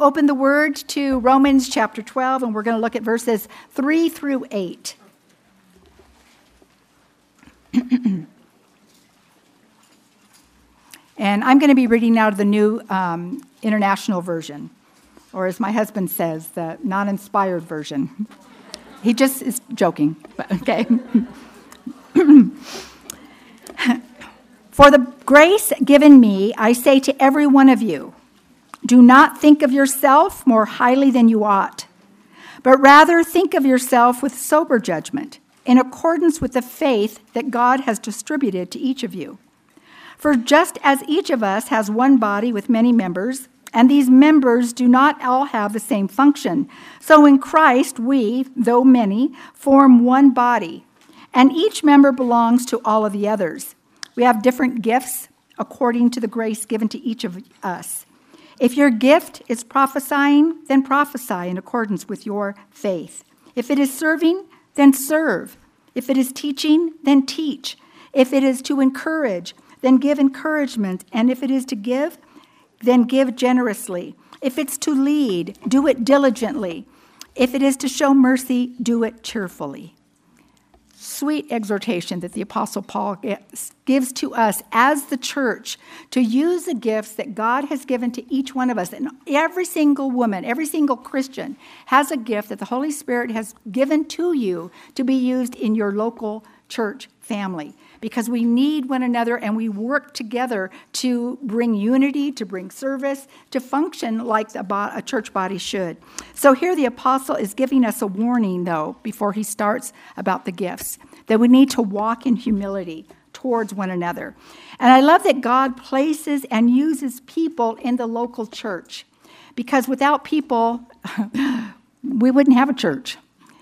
open the Word to Romans chapter 12, and we're going to look at verses 3 through 8. And I'm going to be reading out of the New International Version, or as my husband says, the non-inspired version. He just is joking, but okay. For the grace given me, I say to every one of you, do not think of yourself more highly than you ought, but rather think of yourself with sober judgment, in accordance with the faith that God has distributed to each of you. For just as each of us has one body with many members, and these members do not all have the same function, so in Christ we, though many, form one body, and each member belongs to all of the others. We have different gifts according to the grace given to each of us. If your gift is prophesying, then prophesy in accordance with your faith. If it is serving, then serve. If it is teaching, then teach. If it is to encourage, then give encouragement. And if it is to give, then give generously. If it's to lead, do it diligently. If it is to show mercy, do it cheerfully. Sweet exhortation that the Apostle Paul gives to us as the church to use the gifts that God has given to each one of us. And every single woman, every single Christian has a gift that the Holy Spirit has given to you to be used in your local church family. Because we need one another and we work together to bring unity, to bring service, to function like a church body should. So here the apostle is giving us a warning, though, before he starts about the gifts, that we need to walk in humility towards one another. And I love that God places and uses people in the local church, because without people, we wouldn't have a church.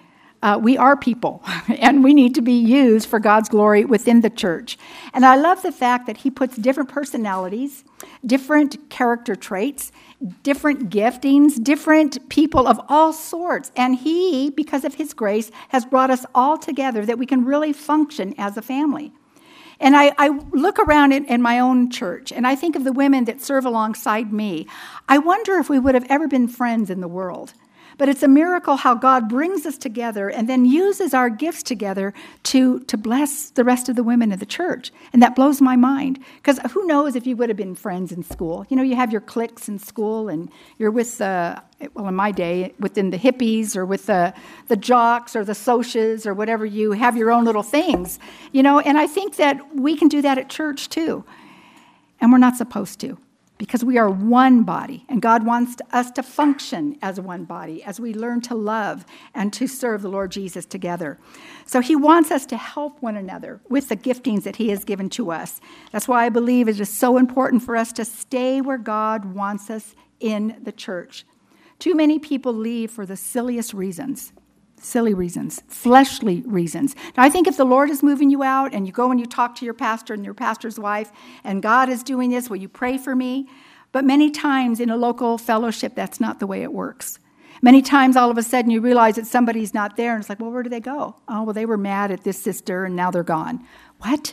We are people, and we need to be used for God's glory within the church. And I love the fact that he puts different personalities, different character traits, different giftings, different people of all sorts. And he, because of his grace, has brought us all together that we can really function as a family. And I look around in my own church, and I think of the women that serve alongside me. I wonder if we would have ever been friends in the world. But it's a miracle how God brings us together and then uses our gifts together to bless the rest of the women of the church. And that blows my mind. Because who knows if you would have been friends in school. You know, you have your cliques in school, and you're with, in my day, within the hippies or with the jocks or the socias or whatever. You have your own little things. You know, and I think that we can do that at church too. And we're not supposed to. Because we are one body, and God wants us to function as one body as we learn to love and to serve the Lord Jesus together. So he wants us to help one another with the giftings that he has given to us. That's why I believe it is so important for us to stay where God wants us in the church. Too many people leave for the silliest reasons. Silly reasons, fleshly reasons. Now, I think if the Lord is moving you out and you go and you talk to your pastor and your pastor's wife, and God is doing this, will you pray for me? But many times in a local fellowship, that's not the way it works. Many times, all of a sudden, you realize that somebody's not there, and it's like, well, where do they go? Oh, well, they were mad at this sister, and now they're gone. What?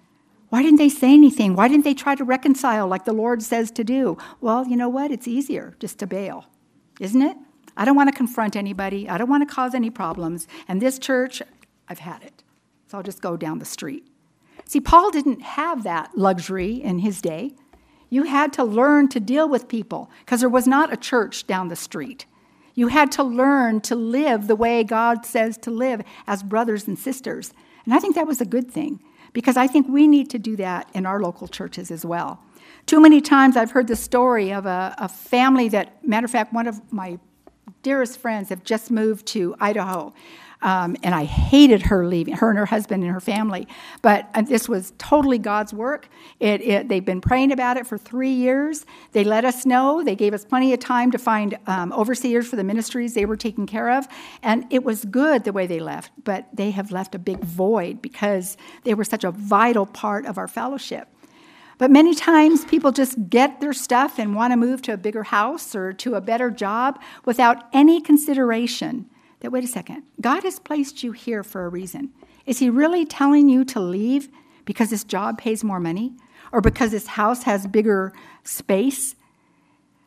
Why didn't they say anything? Why didn't they try to reconcile like the Lord says to do? Well, you know what? It's easier just to bail, isn't it? I don't want to confront anybody. I don't want to cause any problems. And this church, I've had it. So I'll just go down the street. See, Paul didn't have that luxury in his day. You had to learn to deal with people because there was not a church down the street. You had to learn to live the way God says to live as brothers and sisters. And I think that was a good thing because I think we need to do that in our local churches as well. Too many times I've heard the story of a family that, matter of fact, one of my dearest friends have just moved to Idaho, and I hated her leaving, her and her husband and her family. But this was totally God's work. They've been praying about it for 3 years. They let us know. They gave us plenty of time to find overseers for the ministries they were taking care of. And it was good the way they left, but they have left a big void because they were such a vital part of our fellowship. But many times people just get their stuff and want to move to a bigger house or to a better job without any consideration that, wait a second, God has placed you here for a reason. Is he really telling you to leave because this job pays more money or because this house has bigger space?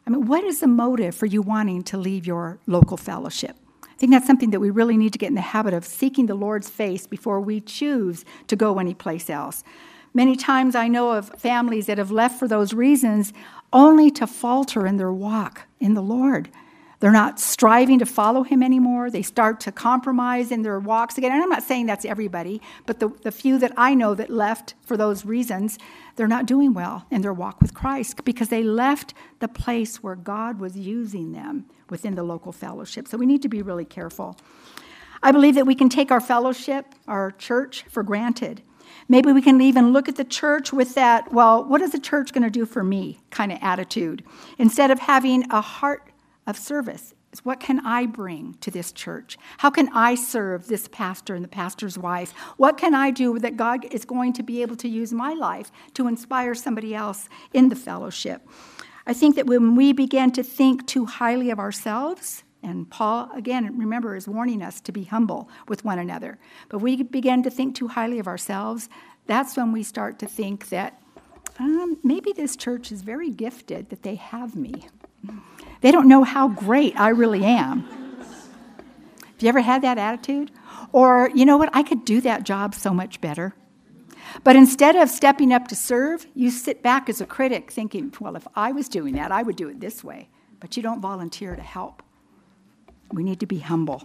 I mean, what is the motive for you wanting to leave your local fellowship? I think that's something that we really need to get in the habit of seeking the Lord's face before we choose to go anyplace else. Many times I know of families that have left for those reasons only to falter in their walk in the Lord. They're not striving to follow him anymore. They start to compromise in their walks again. And I'm not saying that's everybody, but the few that I know that left for those reasons, they're not doing well in their walk with Christ because they left the place where God was using them within the local fellowship. So we need to be really careful. I believe that we can take our fellowship, our church, for granted. Maybe we can even look at the church with that, well, what is the church going to do for me kind of attitude, instead of having a heart of service. Is what can I bring to this church? How can I serve this pastor and the pastor's wife? What can I do that God is going to be able to use my life to inspire somebody else in the fellowship? I think that when we begin to think too highly of ourselves, and Paul, again, remember, is warning us to be humble with one another. But we begin to think too highly of ourselves, that's when we start to think that maybe this church is very gifted that they have me. They don't know how great I really am. Have you ever had that attitude? Or, you know what, I could do that job so much better. But instead of stepping up to serve, you sit back as a critic thinking, well, if I was doing that, I would do it this way. But you don't volunteer to help. We need to be humble.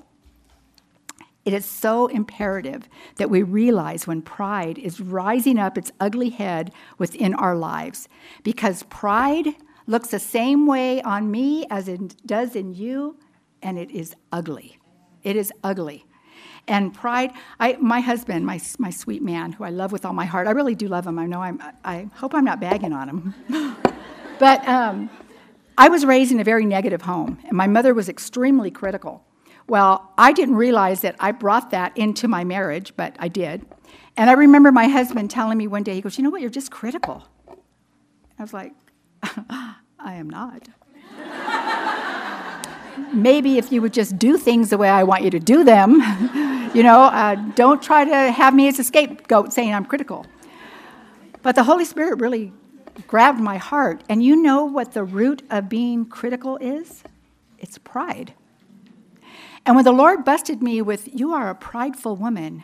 It is so imperative that we realize when pride is rising up its ugly head within our lives. Because pride looks the same way on me as it does in you, and it is ugly. It is ugly. And pride, my husband, my sweet man, who I love with all my heart, I really do love him. I hope I'm not bagging on him. But I was raised in a very negative home, and my mother was extremely critical. Well, I didn't realize that I brought that into my marriage, but I did. And I remember my husband telling me one day, he goes, you know what, you're just critical. I was like, I am not. Maybe if you would just do things the way I want you to do them, don't try to have me as a scapegoat saying I'm critical. But the Holy Spirit really grabbed my heart. And you know what the root of being critical is? It's pride. And when the Lord busted me with, you are a prideful woman,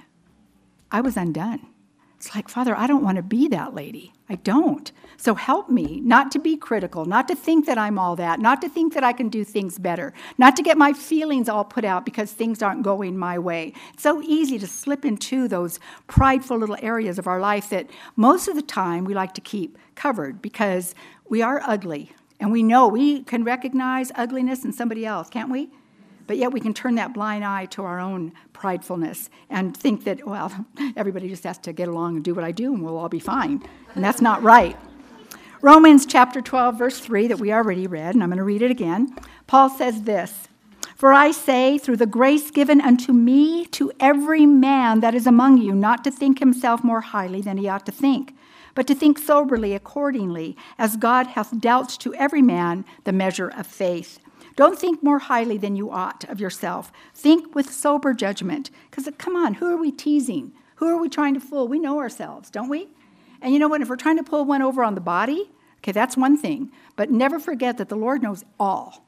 I was undone. It's like, Father, I don't want to be that lady. I don't. So help me not to be critical, not to think that I'm all that, not to think that I can do things better, not to get my feelings all put out because things aren't going my way. It's so easy to slip into those prideful little areas of our life that most of the time we like to keep covered because we are ugly. And we know we can recognize ugliness in somebody else, can't we? But yet we can turn that blind eye to our own pridefulness and think that, well, everybody just has to get along and do what I do and we'll all be fine. And that's not right. Romans chapter 12, verse 3 that we already read, and I'm going to read it again. Paul says this, for I say, through the grace given unto me, to every man that is among you, not to think himself more highly than he ought to think, but to think soberly accordingly, as God hath dealt to every man the measure of faith. Don't think more highly than you ought of yourself. Think with sober judgment. Because, come on, who are we teasing? Who are we trying to fool? We know ourselves, don't we? And you know what? If we're trying to pull one over on the body, okay, that's one thing. But never forget that the Lord knows all.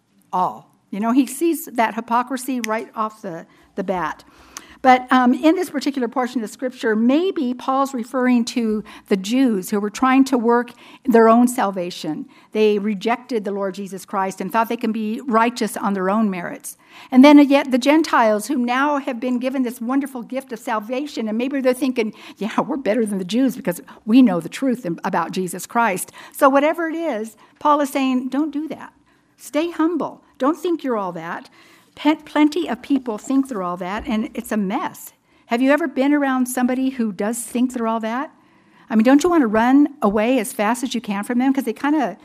He sees that hypocrisy right off the bat. But in this particular portion of Scripture, maybe Paul's referring to the Jews who were trying to work their own salvation. They rejected the Lord Jesus Christ and thought they can be righteous on their own merits. And then yet the Gentiles who now have been given this wonderful gift of salvation, and maybe they're thinking, yeah, we're better than the Jews because we know the truth about Jesus Christ. So whatever it is, Paul is saying, don't do that. Stay humble. Don't think you're all that. Plenty of people think they're all that, and it's a mess. Have you ever been around somebody who does think they're all that? I mean, don't you want to run away as fast as you can from them? Because they aren't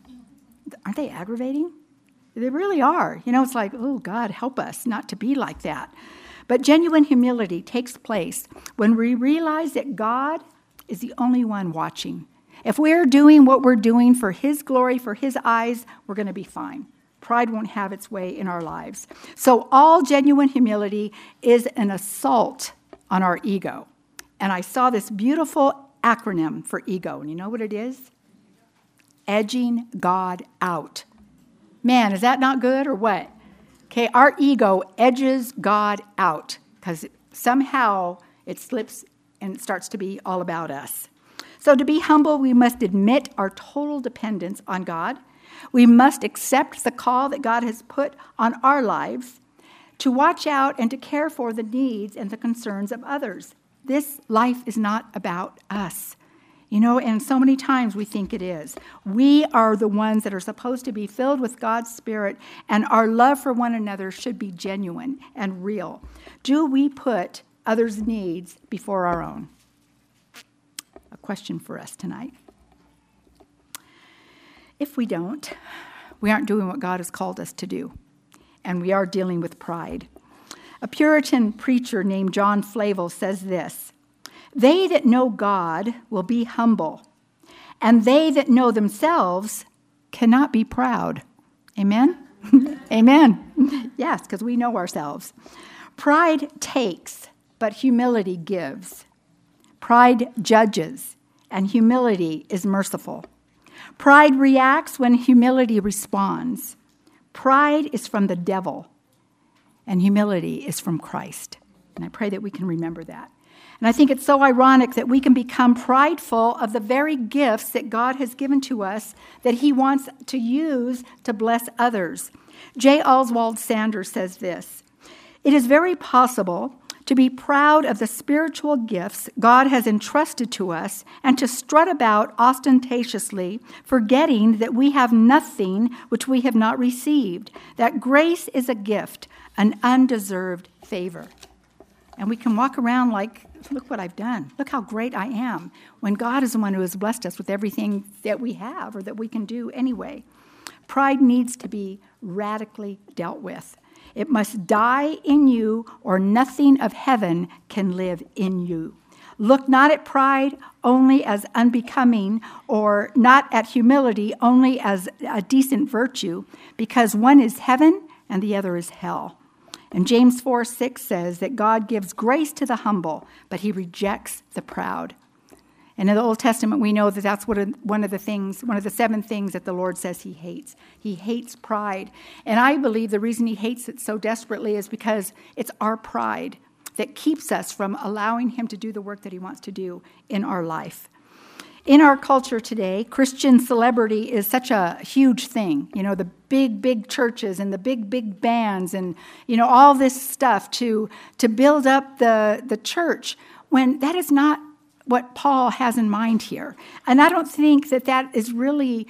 they aggravating? They really are. It's like, oh, God, help us not to be like that. But genuine humility takes place when we realize that God is the only one watching. If we're doing what we're doing for His glory, for His eyes, we're going to be fine. Pride won't have its way in our lives. So all genuine humility is an assault on our ego. And I saw this beautiful acronym for ego. And you know what it is? Edging God out. Man, is that not good or what? Okay, our ego edges God out because somehow it slips and it starts to be all about us. So to be humble, we must admit our total dependence on God. We must accept the call that God has put on our lives to watch out and to care for the needs and the concerns of others. This life is not about us. And so many times we think it is. We are the ones that are supposed to be filled with God's Spirit, and our love for one another should be genuine and real. Do we put others' needs before our own? A question for us tonight. If we don't, we aren't doing what God has called us to do, and we are dealing with pride. A Puritan preacher named John Flavel says this: "They that know God will be humble, and they that know themselves cannot be proud." Amen? Amen. Yes, because we know ourselves. Pride takes, but humility gives. Pride judges, and humility is merciful. Pride reacts when humility responds. Pride is from the devil, and humility is from Christ. And I pray that we can remember that. And I think it's so ironic that we can become prideful of the very gifts that God has given to us that he wants to use to bless others. J. Oswald Sanders says this: "It is very possible to be proud of the spiritual gifts God has entrusted to us and to strut about ostentatiously, forgetting that we have nothing which we have not received, that grace is a gift, an undeserved favor." And we can walk around like, look what I've done. Look how great I am, when God is the one who has blessed us with everything that we have or that we can do anyway. Pride needs to be radically dealt with. It must die in you, or nothing of heaven can live in you. Look not at pride only as unbecoming, or not at humility only as a decent virtue, because one is heaven and the other is hell. And James 4:6 says that God gives grace to the humble, but he rejects the proud. And in the Old Testament, we know that that's one of the 7 things that the Lord says he hates. He hates pride. And I believe the reason he hates it so desperately is because it's our pride that keeps us from allowing him to do the work that he wants to do in our life. In our culture today, Christian celebrity is such a huge thing. The big churches and the big bands and, all this stuff to build up the church, when that is not what Paul has in mind here. And I don't think that is really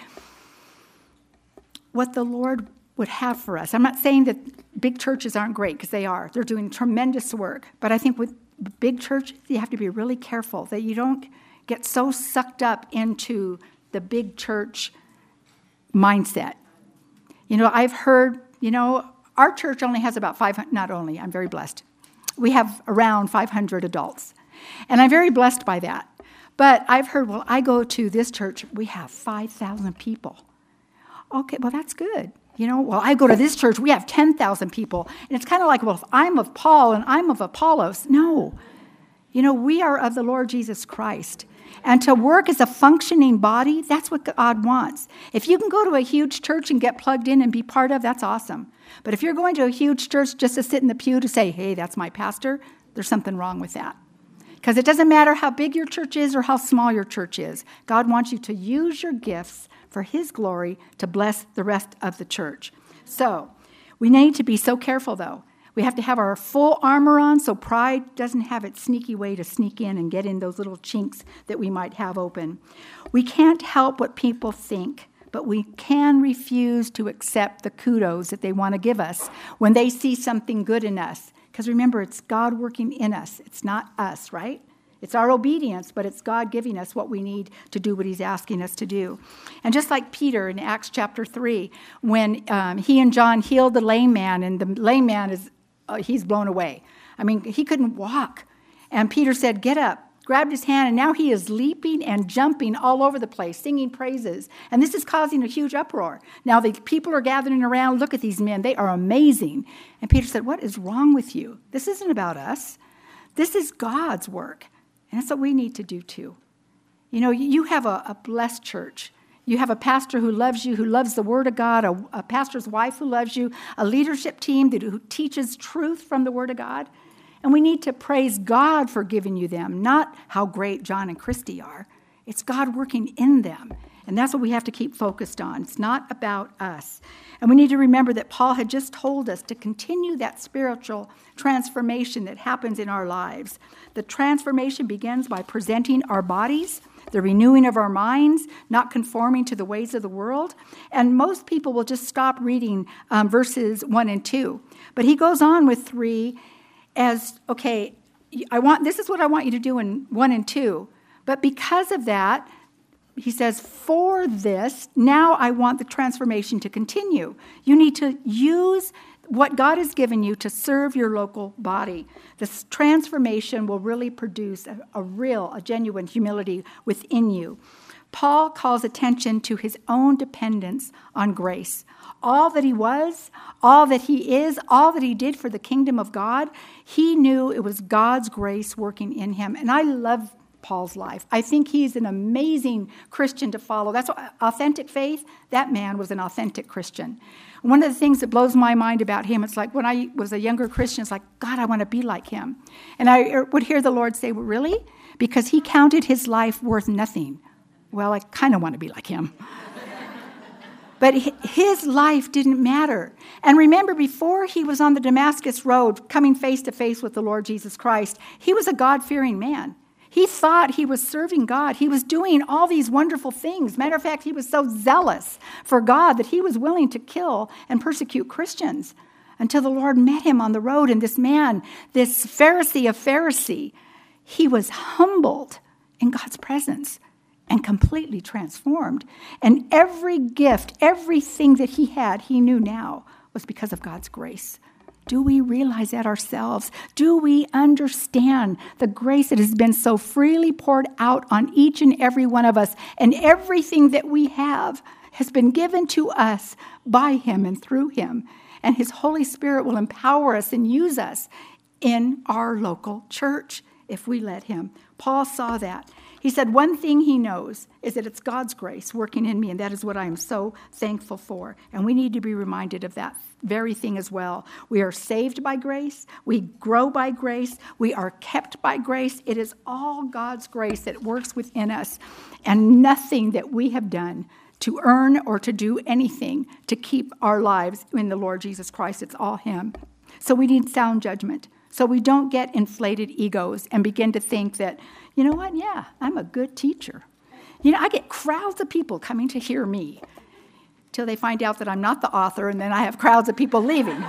what the Lord would have for us. I'm not saying that big churches aren't great, because they are. They're doing tremendous work. But I think with big churches, you have to be really careful that you don't get so sucked up into the big church mindset. I've heard, our church only has about 500, not only, I'm very blessed. We have around 500 adults. And I'm very blessed by that. But I've heard, well, I go to this church, we have 5,000 people. Okay, well, that's good. Well, I go to this church, we have 10,000 people. And it's kind of like, well, if I'm of Paul and I'm of Apollos. No. We are of the Lord Jesus Christ. And to work as a functioning body, that's what God wants. If you can go to a huge church and get plugged in and be part of, that's awesome. But if you're going to a huge church just to sit in the pew to say, hey, that's my pastor, there's something wrong with that. Because it doesn't matter how big your church is or how small your church is. God wants you to use your gifts for his glory to bless the rest of the church. So we need to be so careful, though. We have to have our full armor on so pride doesn't have its sneaky way to sneak in and get in those little chinks that we might have open. We can't help what people think, but we can refuse to accept the kudos that they want to give us when they see something good in us. Because remember, it's God working in us. It's not us, right? It's our obedience, but it's God giving us what we need to do what he's asking us to do. And just like Peter in Acts chapter 3, when he and John healed the lame man, and the lame man he's blown away. I mean, he couldn't walk. And Peter said, get up, grabbed his hand, and now he is leaping and jumping all over the place, singing praises. And this is causing a huge uproar. Now the people are gathering around, look at these men, they are amazing. And Peter said, what is wrong with you? This isn't about us. This is God's work. And that's what we need to do too. You have a blessed church. You have a pastor who loves you, who loves the Word of God, a pastor's wife who loves you, a leadership team who teaches truth from the Word of God. And we need to praise God for giving you them, not how great John and Christy are. It's God working in them. And that's what we have to keep focused on. It's not about us. And we need to remember that Paul had just told us to continue that spiritual transformation that happens in our lives. The transformation begins by presenting our bodies, the renewing of our minds, not conforming to the ways of the world. And most people will just stop reading verses 1 and 2. But he goes on with 3 as, okay, this is what I want you to do in 1 and 2. But because of that, he says, for this, now I want the transformation to continue. You need to use what God has given you to serve your local body. This transformation will really produce a genuine humility within you. Paul calls attention to his own dependence on grace. All that he was, all that he is, all that he did for the kingdom of God, he knew it was God's grace working in him. And I love Paul's life. I think he's an amazing Christian to follow. That's what, authentic faith. That man was an authentic Christian. One of the things that blows my mind about him, it's like when I was a younger Christian, it's like, God, I want to be like him. And I would hear the Lord say, well, really? Because he counted his life worth nothing. Well, I kind of want to be like him. But his life didn't matter. And remember, before he was on the Damascus road, coming face to face with the Lord Jesus Christ, he was a God-fearing man. He thought he was serving God. He was doing all these wonderful things. Matter of fact, he was so zealous for God that he was willing to kill and persecute Christians until the Lord met him on the road. And this man, this Pharisee of Pharisee, he was humbled in God's presence and completely transformed. And every gift, everything that he had, he knew now was because of God's grace. Do we realize that ourselves? Do we understand the grace that has been so freely poured out on each and every one of us? And everything that we have has been given to us by him and through him. And his Holy Spirit will empower us and use us in our local church if we let him. Paul saw that. He said, one thing he knows is that it's God's grace working in me, and that is what I am so thankful for. And we need to be reminded of that very thing as well. We are saved by grace. We grow by grace. We are kept by grace. It is all God's grace that works within us, and nothing that we have done to earn or to do anything to keep our lives in the Lord Jesus Christ. It's all him. So we need sound judgment. So we don't get inflated egos and begin to think that, you know what, yeah, I'm a good teacher. You know, I get crowds of people coming to hear me till they find out that I'm not the author, and then I have crowds of people leaving.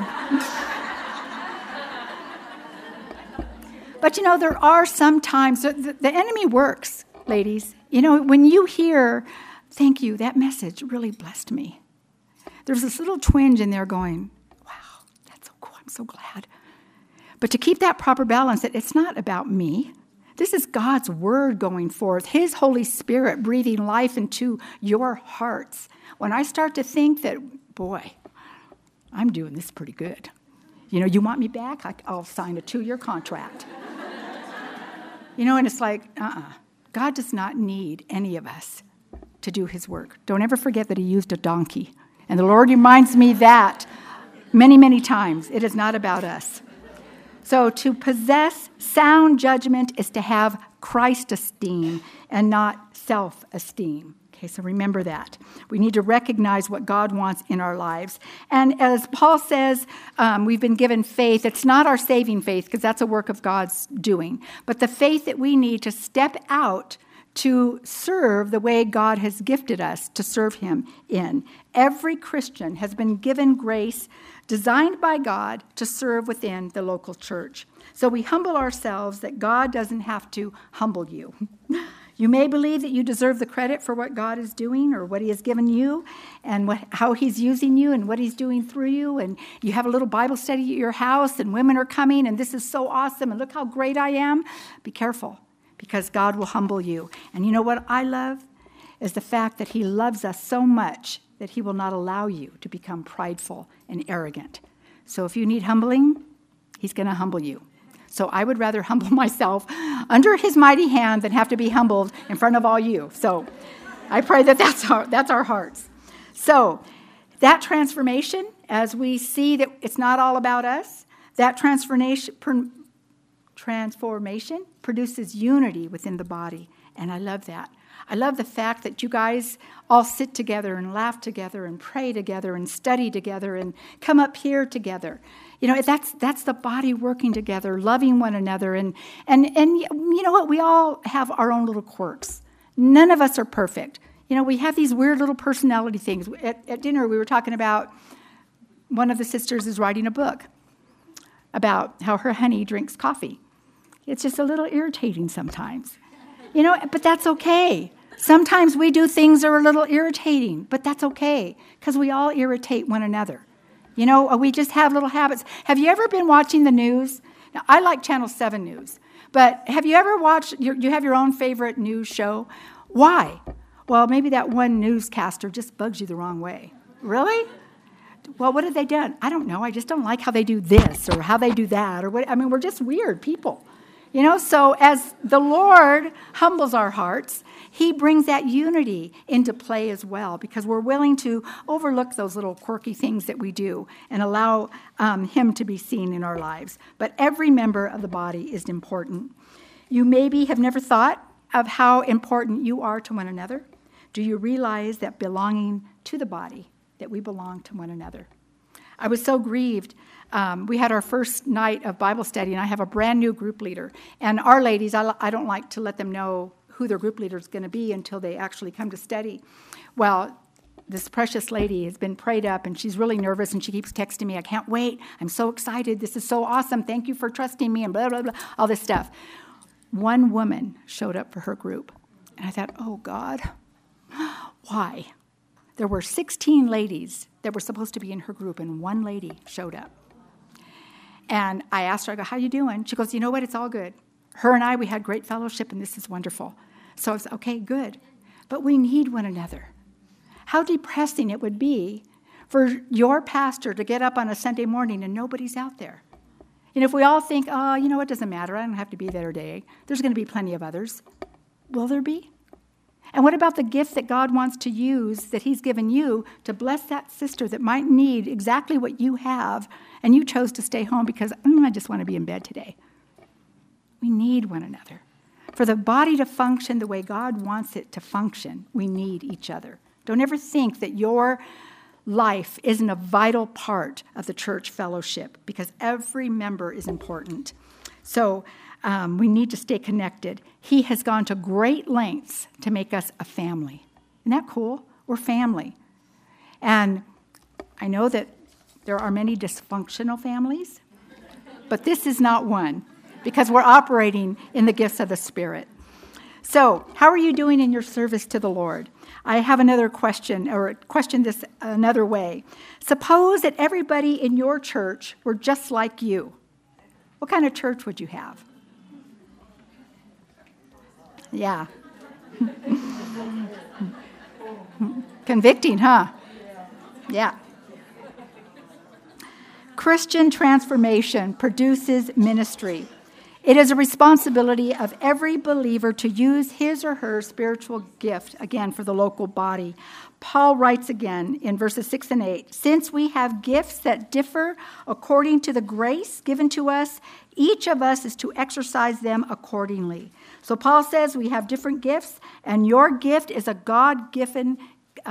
But, you know, there are some times, the enemy works, ladies. You know, when you hear, thank you, that message really blessed me. There's this little twinge in there going, wow, that's so cool, I'm so glad. But to keep that proper balance, that it's not about me. This is God's word going forth, his Holy Spirit breathing life into your hearts. When I start to think that, boy, I'm doing this pretty good. You know, you want me back? I'll sign a 2-year contract. You know, and it's like, God does not need any of us to do his work. Don't ever forget that he used a donkey. And the Lord reminds me that many, many times. It is not about us. So to possess sound judgment is to have Christ esteem and not self-esteem. Okay, so remember that. We need to recognize what God wants in our lives. And as Paul says, we've been given faith. It's not our saving faith, because that's a work of God's doing, but the faith that we need to step out to serve the way God has gifted us to serve him in. Every Christian has been given grace designed by God to serve within the local church. So we humble ourselves that God doesn't have to humble you. You may believe that you deserve the credit for what God is doing or what he has given you and how he's using you and what he's doing through you. And you have a little Bible study at your house and women are coming and this is so awesome and look how great I am. Be careful, because God will humble you. And you know what I love? Is the fact that he loves us so much that he will not allow you to become prideful and arrogant. So if you need humbling, he's going to humble you. So I would rather humble myself under his mighty hand than have to be humbled in front of all you. So I pray that that's our hearts. So that transformation, as we see that it's not all about us, that transformation produces unity within the body. And I love that. I love the fact that you guys all sit together and laugh together and pray together and study together and come up here together. You know, that's the body working together, loving one another. And you know what? We all have our own little quirks. None of us are perfect. You know, we have these weird little personality things. At dinner, we were talking about one of the sisters is writing a book about how her honey drinks coffee. It's just a little irritating sometimes. You know, but that's okay. Sometimes we do things that are a little irritating, but that's okay because we all irritate one another. You know, we just have little habits. Have you ever been watching the news? Now, I like Channel 7 News, but have you ever watched, you have your own favorite news show? Why? Well, maybe that one newscaster just bugs you the wrong way. Really? Well, what have they done? I don't know. I just don't like how they do this or how they do that. Or what. I mean, we're just weird people. You know, so as the Lord humbles our hearts, he brings that unity into play as well because we're willing to overlook those little quirky things that we do and allow him to be seen in our lives. But every member of the body is important. You maybe have never thought of how important you are to one another. Do you realize that belonging to the body, that we belong to one another? I was so grieved. We had our first night of Bible study, and I have a brand new group leader. And our ladies, I don't like to let them know who their group leader is going to be until they actually come to study. Well, this precious lady has been prayed up, and she's really nervous, and she keeps texting me, I can't wait. I'm so excited. This is so awesome. Thank you for trusting me, and blah, blah, blah, all this stuff. One woman showed up for her group. And I thought, oh, God, why? There were 16 ladies that were supposed to be in her group, and one lady showed up. And I asked her, I go, how you doing? She goes, you know what? It's all good. Her and I, we had great fellowship, and this is wonderful. So I was, okay, good. But we need one another. How depressing it would be for your pastor to get up on a Sunday morning and nobody's out there. And if we all think, oh, you know, it doesn't matter. I don't have to be there today. There's going to be plenty of others. Will there be? And what about the gift that God wants to use that he's given you to bless that sister that might need exactly what you have, and you chose to stay home because, I just want to be in bed today. We need one another. For the body to function the way God wants it to function, we need each other. Don't ever think that your life isn't a vital part of the church fellowship because every member is important. So we need to stay connected. He has gone to great lengths to make us a family. Isn't that cool? We're family. And I know that there are many dysfunctional families, but this is not one because we're operating in the gifts of the Spirit. So, how are you doing in your service to the Lord? I have another question, or question this another way. Suppose that everybody in your church were just like you. What kind of church would you have? Yeah. Convicting, huh? Yeah. Christian transformation produces ministry. It is a responsibility of every believer to use his or her spiritual gift, again, for the local body. Paul writes again in verses 6 and 8, since we have gifts that differ according to the grace given to us, each of us is to exercise them accordingly. So Paul says we have different gifts, and your gift is a God-given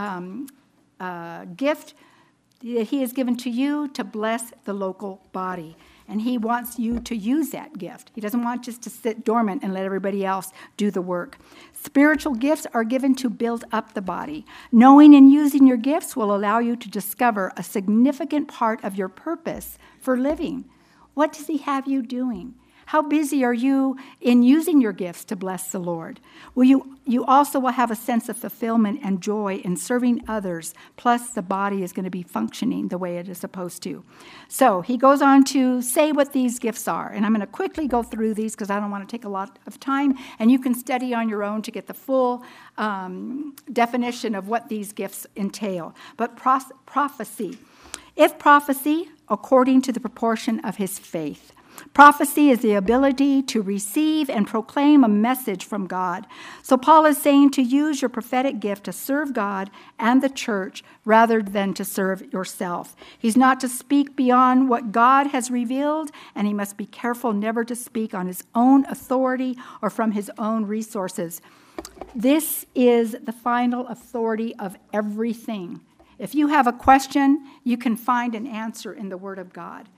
gift that he has given to you to bless the local body. And he wants you to use that gift. He doesn't want just to sit dormant and let everybody else do the work. Spiritual gifts are given to build up the body. Knowing and using your gifts will allow you to discover a significant part of your purpose for living. What does he have you doing? How busy are you in using your gifts to bless the Lord? Well, you also will have a sense of fulfillment and joy in serving others, plus the body is going to be functioning the way it is supposed to. So he goes on to say what these gifts are, and I'm going to quickly go through these because I don't want to take a lot of time, and you can study on your own to get the full definition of what these gifts entail. But prophecy. If prophecy, according to the proportion of his faith. Prophecy is the ability to receive and proclaim a message from God. So Paul is saying to use your prophetic gift to serve God and the church rather than to serve yourself. He's not to speak beyond what God has revealed, and he must be careful never to speak on his own authority or from his own resources. This is the final authority of everything. If you have a question, you can find an answer in the Word of God.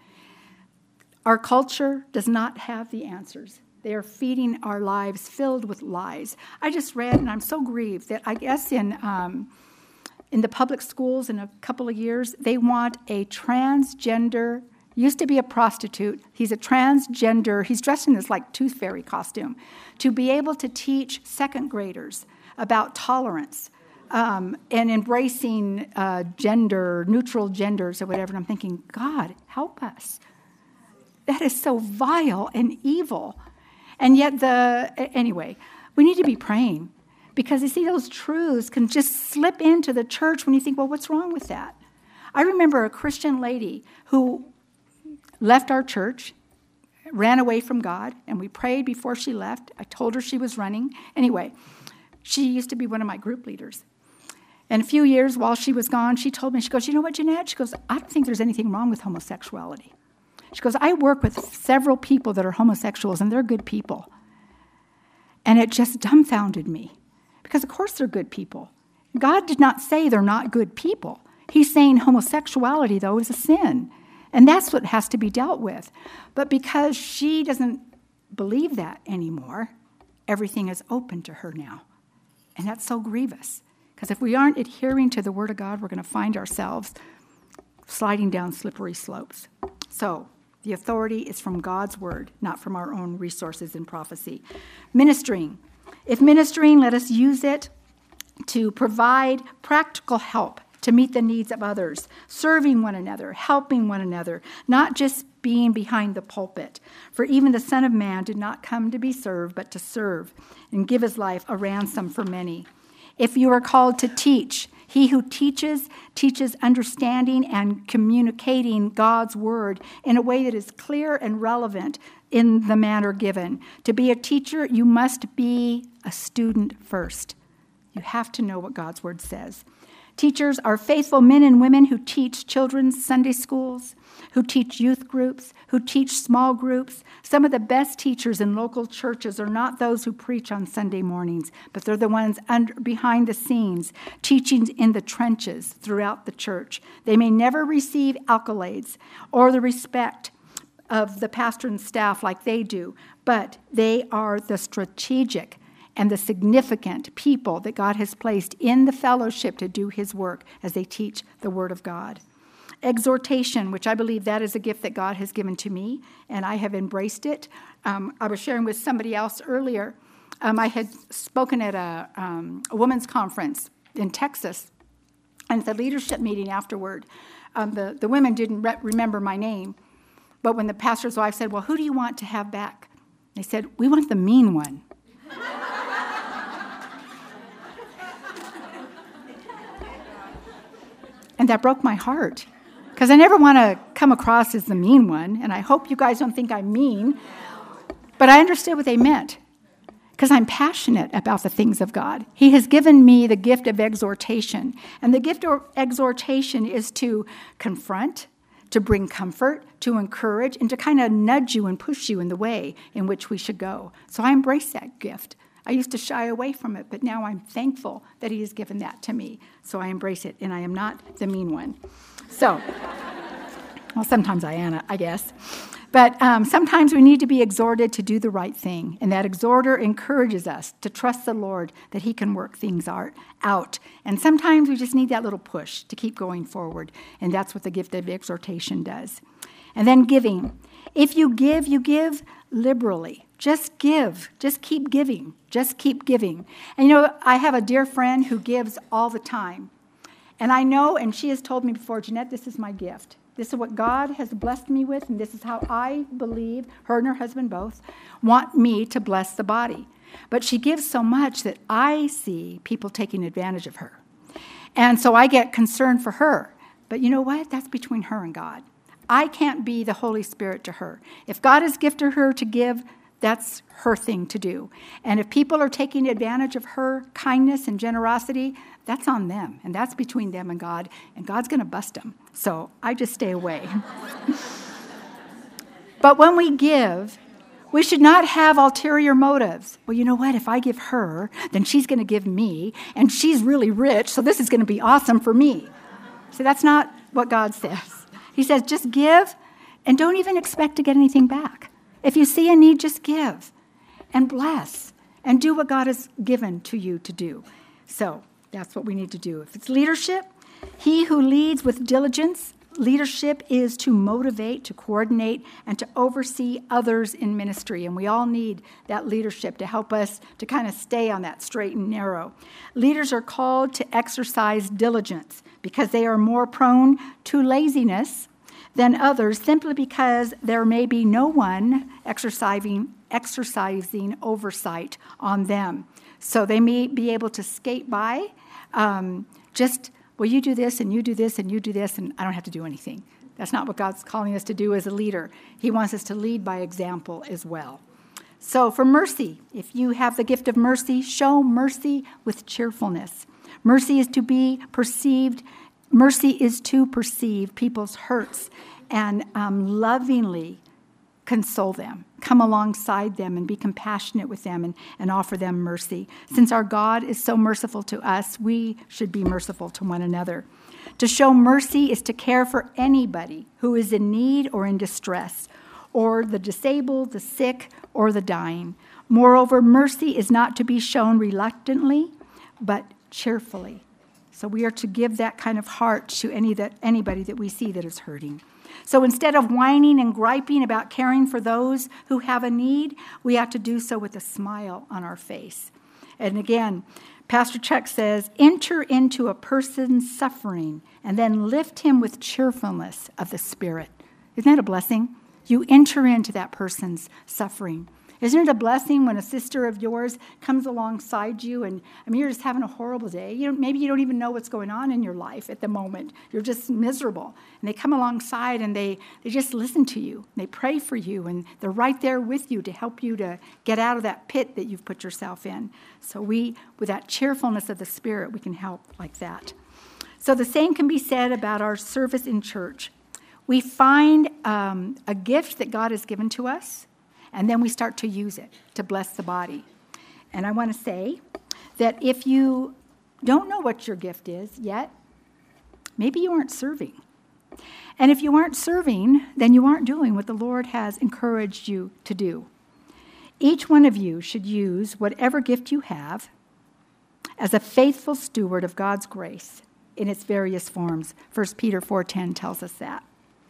Our culture does not have the answers. They are feeding our lives filled with lies. I just read, and I'm so grieved, that I guess in the public schools in a couple of years, they want a transgender, used to be a prostitute, he's a transgender, he's dressed in this like tooth fairy costume, to be able to teach second graders about tolerance and embracing neutral genders or whatever. And I'm thinking, God, help us. That is so vile and evil. And yet, anyway, we need to be praying because you see, those truths can just slip into the church when you think, well, what's wrong with that? I remember a Christian lady who left our church, ran away from God, and we prayed before she left. I told her she was running. Anyway, she used to be one of my group leaders. And a few years while she was gone, she told me, she goes, you know what, Jeanette? She goes, I don't think there's anything wrong with homosexuality. She goes, I work with several people that are homosexuals, and they're good people. And it just dumbfounded me, because of course they're good people. God did not say they're not good people. He's saying homosexuality, though, is a sin. And that's what has to be dealt with. But because she doesn't believe that anymore, everything is open to her now. And that's so grievous. Because if we aren't adhering to the Word of God, we're going to find ourselves sliding down slippery slopes. So, the authority is from God's word, not from our own resources in prophecy. Ministering. If ministering, let us use it to provide practical help to meet the needs of others, serving one another, helping one another, not just being behind the pulpit. For even the Son of Man did not come to be served, but to serve and give his life a ransom for many. If you are called to teach, he who teaches understanding and communicating God's word in a way that is clear and relevant in the manner given. To be a teacher, you must be a student first. You have to know what God's word says. Teachers are faithful men and women who teach children's Sunday schools, who teach youth groups, who teach small groups. Some of the best teachers in local churches are not those who preach on Sunday mornings, but they're the ones behind the scenes, teaching in the trenches throughout the church. They may never receive accolades or the respect of the pastor and staff like they do, but they are the strategic and the significant people that God has placed in the fellowship to do his work as they teach the word of God. Exhortation, which I believe that is a gift that God has given to me, and I have embraced it. I was sharing with somebody else earlier. I had spoken at a women's conference in Texas, and at the leadership meeting afterward, the women didn't remember my name, but when the pastor's wife said, well, who do you want to have back? They said, we want the mean one. And that broke my heart, because I never want to come across as the mean one, and I hope you guys don't think I'm mean, but I understood what they meant, because I'm passionate about the things of God. He has given me the gift of exhortation, and the gift of exhortation is to confront, to bring comfort, to encourage, and to kind of nudge you and push you in the way in which we should go. So I embrace that gift. I used to shy away from it, but now I'm thankful that he has given that to me. So I embrace it, and I am not the mean one. So, well, sometimes I am, I guess. But sometimes we need to be exhorted to do the right thing, and that exhorter encourages us to trust the Lord that he can work things out. And sometimes we just need that little push to keep going forward, and that's what the gift of exhortation does. And then giving. If you give liberally. Just give. Just keep giving. Just keep giving. And I have a dear friend who gives all the time. And I know, and she has told me before, Jeanette, this is my gift. This is what God has blessed me with, and this is how I believe, her and her husband both, want me to bless the body. But she gives so much that I see people taking advantage of her. And so I get concerned for her. But you know what? That's between her and God. I can't be the Holy Spirit to her. If God has gifted her to give, that's her thing to do. And if people are taking advantage of her kindness and generosity, that's on them. And that's between them and God's going to bust them. So I just stay away. But when we give, we should not have ulterior motives. Well, you know what? If I give her, then she's going to give me, and she's really rich, so this is going to be awesome for me. So that's not what God says. He says, just give, and don't even expect to get anything back. If you see a need, just give, and bless, and do what God has given to you to do. So that's what we need to do. If it's leadership, he who leads with diligence. Leadership is to motivate, to coordinate, and to oversee others in ministry. And we all need that leadership to help us to kind of stay on that straight and narrow. Leaders are called to exercise diligence because they are more prone to laziness than others simply because there may be no one exercising oversight on them. So they may be able to skate by well, you do this, and you do this, and you do this, and I don't have to do anything. That's not what God's calling us to do as a leader. He wants us to lead by example as well. So for mercy, if you have the gift of mercy, show mercy with cheerfulness. Mercy is to perceive people's hurts and lovingly console them, come alongside them and be compassionate with them and offer them mercy. Since our God is so merciful to us, we should be merciful to one another. To show mercy is to care for anybody who is in need or in distress, or the disabled, the sick, or the dying. Moreover, mercy is not to be shown reluctantly, but cheerfully. So we are to give that kind of heart to anybody that we see that is hurting. So instead of whining and griping about caring for those who have a need, we have to do so with a smile on our face. And again, Pastor Chuck says, enter into a person's suffering and then lift him with cheerfulness of the Spirit. Isn't that a blessing? You enter into that person's suffering. Isn't it a blessing when a sister of yours comes alongside you and, you're just having a horrible day. Maybe you don't even know what's going on in your life at the moment. You're just miserable. And they come alongside and they just listen to you. They pray for you and they're right there with you to help you to get out of that pit that you've put yourself in. So with that cheerfulness of the Spirit, we can help like that. So the same can be said about our service in church. We find a gift that God has given to us, and then we start to use it to bless the body. And I want to say that if you don't know what your gift is yet, maybe you aren't serving. And if you aren't serving, then you aren't doing what the Lord has encouraged you to do. Each one of you should use whatever gift you have as a faithful steward of God's grace in its various forms. 1 Peter 4:10 tells us that.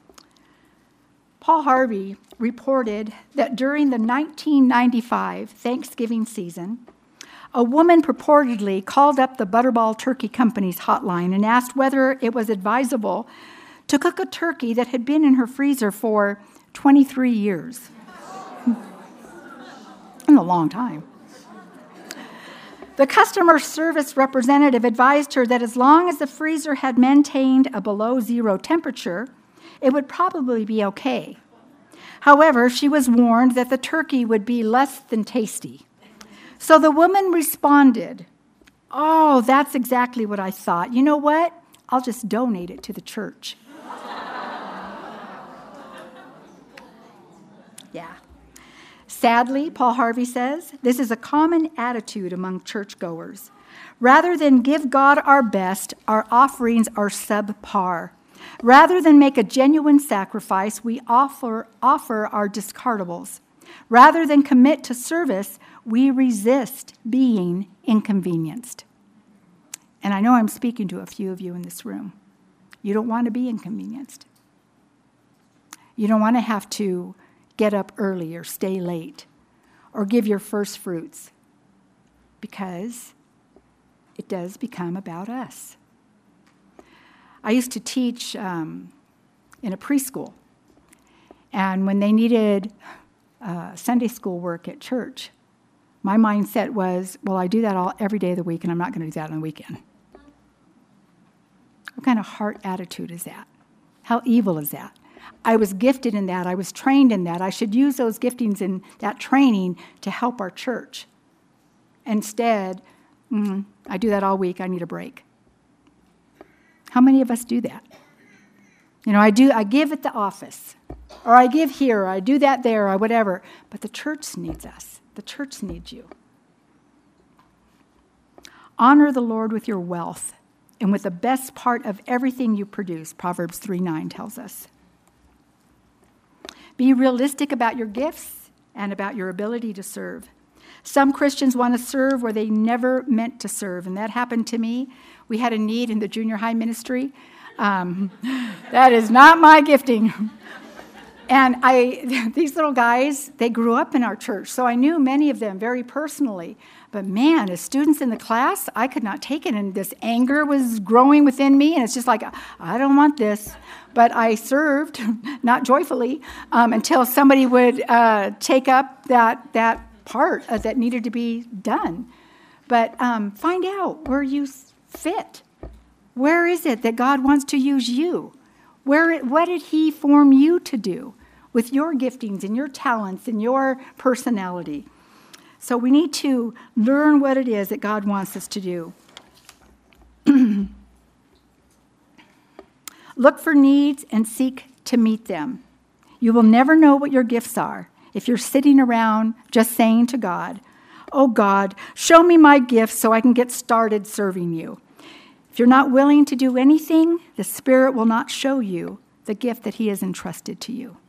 Paul Harvey reported that during the 1995 Thanksgiving season, a woman purportedly called up the Butterball Turkey Company's hotline and asked whether it was advisable to cook a turkey that had been in her freezer for 23 years. That's a long time. The customer service representative advised her that as long as the freezer had maintained a below zero temperature, it would probably be okay. However, she was warned that the turkey would be less than tasty. So the woman responded, "Oh, that's exactly what I thought. You know what? I'll just donate it to the church." Yeah. Sadly, Paul Harvey says, this is a common attitude among churchgoers. Rather than give God our best, our offerings are subpar. Rather than make a genuine sacrifice, we offer our discardables. Rather than commit to service, we resist being inconvenienced. And I know I'm speaking to a few of you in this room. You don't want to be inconvenienced. You don't want to have to get up early or stay late or give your first fruits, because it does become about us. I used to teach in a preschool, and when they needed Sunday school work at church, my mindset was, well, I do that every day of the week, and I'm not going to do that on the weekend. What kind of heart attitude is that? How evil is that? I was gifted in that. I was trained in that. I should use those giftings in that training to help our church. Instead, I do that all week. I need a break. How many of us do that? I give at the office, or I give here, or I do that there, or whatever. But the church needs us. The church needs you. Honor the Lord with your wealth and with the best part of everything you produce, Proverbs 3:9 tells us. Be realistic about your gifts and about your ability to serve. Some Christians want to serve where they never meant to serve, and that happened to me. We had a need in the junior high ministry. That is not my gifting. And these little guys, they grew up in our church, so I knew many of them very personally. But man, as students in the class, I could not take it, and this anger was growing within me, and it's just like, I don't want this. But I served, not joyfully, until somebody would take up that part that needed to be done. But find out where you fit. Where is it that God wants to use you? What did he form you to do with your giftings and your talents and your personality? So we need to learn what it is that God wants us to do. Look for needs and seek to meet them. You will never know what your gifts are if you're sitting around just saying to God, "Oh God, show me my gifts so I can get started serving you." If you're not willing to do anything, the Spirit will not show you the gift that he has entrusted to you.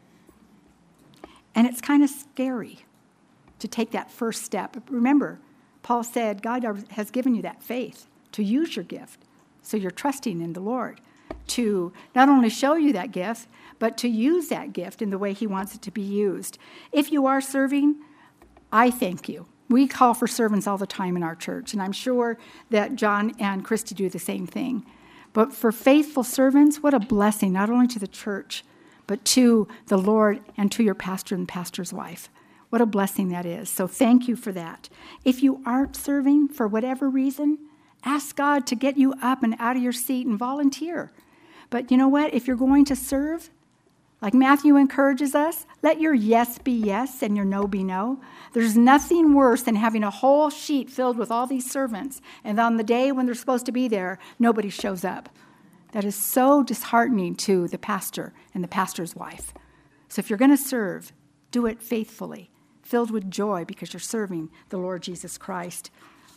And it's kind of scary to take that first step. Remember, Paul said God has given you that faith to use your gift. So you're trusting in the Lord to not only show you that gift, but to use that gift in the way he wants it to be used. If you are serving, I thank you. We call for servants all the time in our church, and I'm sure that John and Christy do the same thing. But for faithful servants, what a blessing, not only to the church, but to the Lord and to your pastor and pastor's wife. What a blessing that is. So thank you for that. If you aren't serving for whatever reason, ask God to get you up and out of your seat and volunteer. But you know what? If you're going to serve, like Matthew encourages us, let your yes be yes and your no be no. There's nothing worse than having a whole sheet filled with all these servants, and on the day when they're supposed to be there, nobody shows up. That is so disheartening to the pastor and the pastor's wife. So if you're going to serve, do it faithfully, filled with joy because you're serving the Lord Jesus Christ.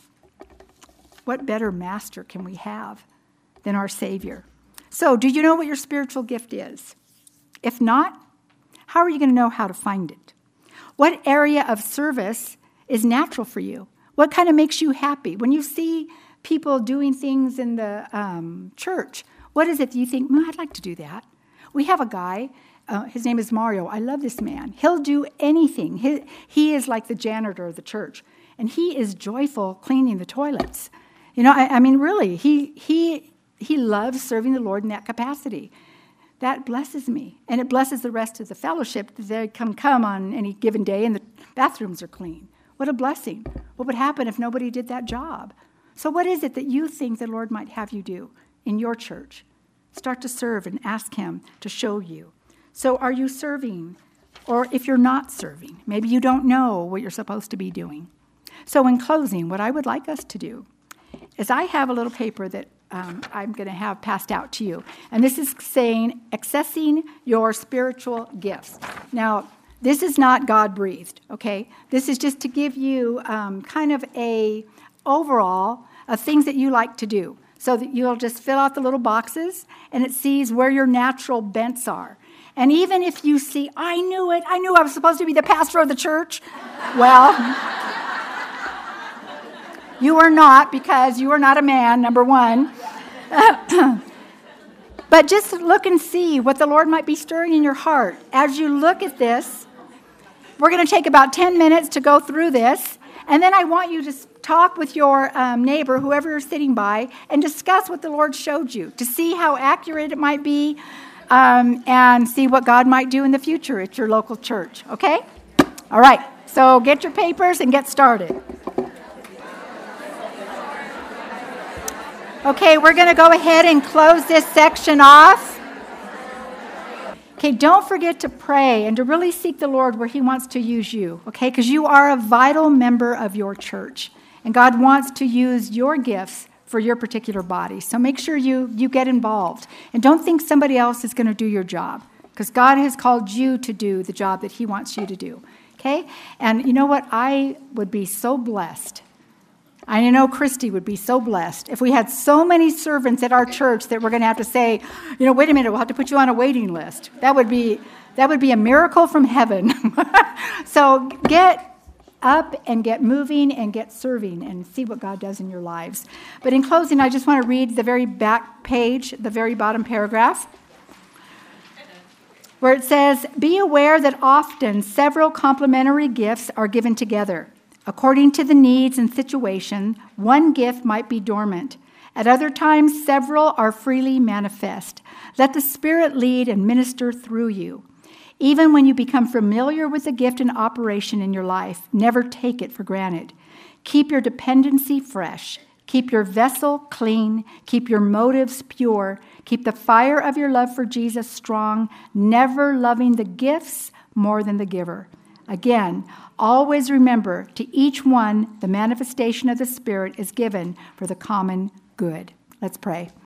What better master can we have than our Savior? So, do you know what your spiritual gift is? If not, how are you going to know how to find it? What area of service is natural for you? What kind of makes you happy? When you see people doing things in the church, what is it that you think, I'd like to do that? We have a guy, his name is Mario. I love this man. He'll do anything. He is like the janitor of the church, and he is joyful cleaning the toilets. Really, he loves serving the Lord in that capacity. That blesses me, and it blesses the rest of the fellowship that they can come on any given day and the bathrooms are clean. What a blessing. What would happen if nobody did that job? So what is it that you think the Lord might have you do in your church? Start to serve and ask him to show you. So are you serving? Or if you're not serving, maybe you don't know what you're supposed to be doing. So in closing, what I would like us to do is I have a little paper that I'm going to have passed out to you. And this is saying, accessing your spiritual gifts. Now, this is not God-breathed, okay? This is just to give you kind of a overall of things that you like to do. So that you'll just fill out the little boxes, and it sees where your natural bents are. And even if you see, I knew I was supposed to be the pastor of the church. Well, you are not, because you are not a man, number one. But just look and see what the Lord might be stirring in your heart. As you look at this, we're going to take about 10 minutes to go through this. And then I want you to talk with your neighbor, whoever you're sitting by, and discuss what the Lord showed you to see how accurate it might be and see what God might do in the future at your local church. Okay? All right. So get your papers and get started. Okay, we're going to go ahead and close this section off. Okay, don't forget to pray and to really seek the Lord where he wants to use you, okay? Because you are a vital member of your church. And God wants to use your gifts for your particular body. So make sure you get involved. And don't think somebody else is going to do your job. Because God has called you to do the job that he wants you to do, okay? And you know what? I would be so blessed. I know Christy would be so blessed if we had so many servants at our church that we're going to have to say, wait a minute, we'll have to put you on a waiting list. That would be a miracle from heaven. So get up and get moving and get serving and see what God does in your lives. But in closing, I just want to read the very back page, the very bottom paragraph, where it says, "Be aware that often several complementary gifts are given together. According to the needs and situation, one gift might be dormant. At other times, several are freely manifest. Let the Spirit lead and minister through you. Even when you become familiar with the gift in operation in your life, never take it for granted. Keep your dependency fresh. Keep your vessel clean. Keep your motives pure. Keep the fire of your love for Jesus strong, never loving the gifts more than the giver. Again, always remember, to each one, the manifestation of the Spirit is given for the common good." Let's pray.